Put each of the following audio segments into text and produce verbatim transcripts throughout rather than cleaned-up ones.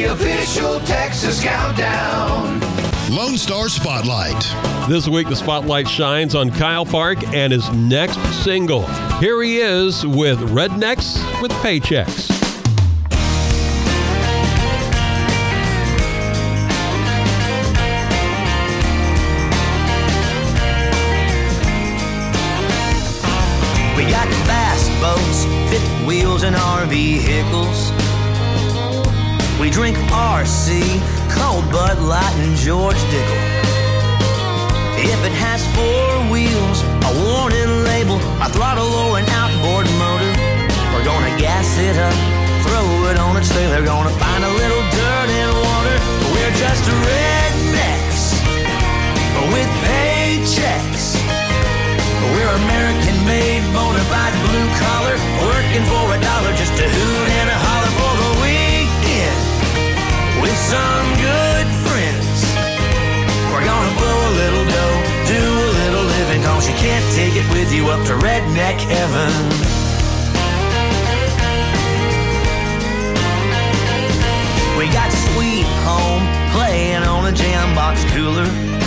the official Texas Countdown. Lone Star Spotlight. This week, the spotlight shines on Kyle Park and his next single. Here he is with Rednecks with Paychecks. We got fast boats, fifth wheels, and R vehicles. We drink R C, Cold Bud Light, and George Dickel. If it has four wheels, a warning label, a throttle or an outboard motor, we're gonna gas it up, throw it on a trailer, gonna find a little dirt and water. We're just rednecks with paychecks. We're American-made, bona fide, blue-collar, working for a dollar just to hoot and a holler for the weekend with some good friends. We're gonna blow a little dough, do a little living, cause you can't take it with you up to redneck heaven. We got Sweet Home playing on a jam box cooler,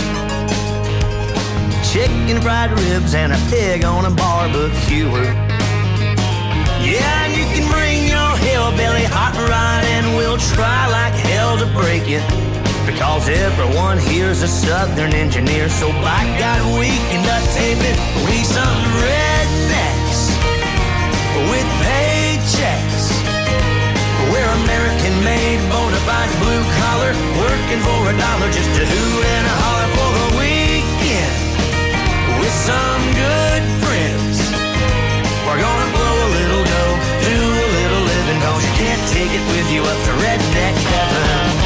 chicken fried ribs and a pig on a barbecuer. Yeah, and you can bring your hillbilly hot rod and we'll try like hell to break it, because everyone here's a southern engineer. So by God, we can duct tape it. We some rednecks with paychecks. We're American-made, bona fide, blue-collar, working for a dollar just to hoot and a holler for the weekend with some good friends. We're gonna blow a little dough, do a little living, cause you can't take it with you up to redneck heaven.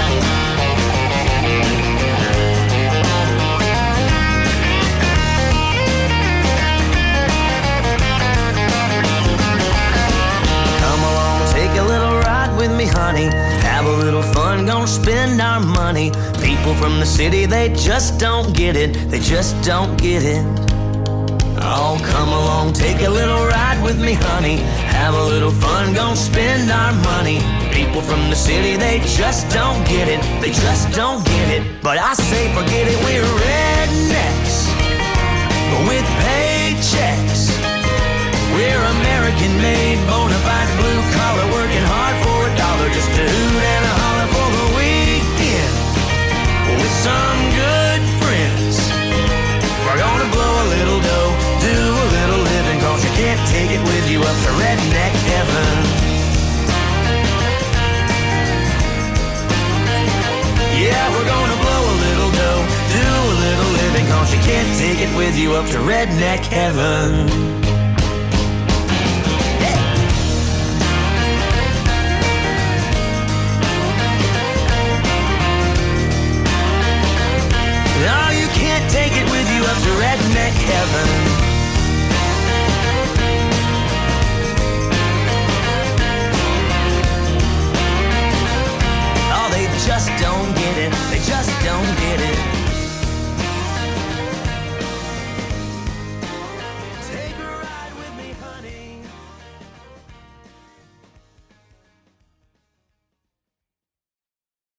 Come along, take a little ride with me, honey. Have a little fun, gonna spend our money. People from the city, they just don't get it. They just don't get it. Oh, come along, take a little ride with me, honey. Have a little fun, gonna spend our money. People from the city, they just don't get it. They just don't get it. But I say forget it, we're rednecks with paychecks. We're American-made, bona fide, blue-collar, working hard for a dollar just to hoot and a holler for the weekend with some good friends. We're gonna blow a little dough, do a little living, cause you can't take it with you up to redneck heaven. Yeah, we're gonna blow a little dough, do a little living, cause you can't take it with you up to redneck heaven.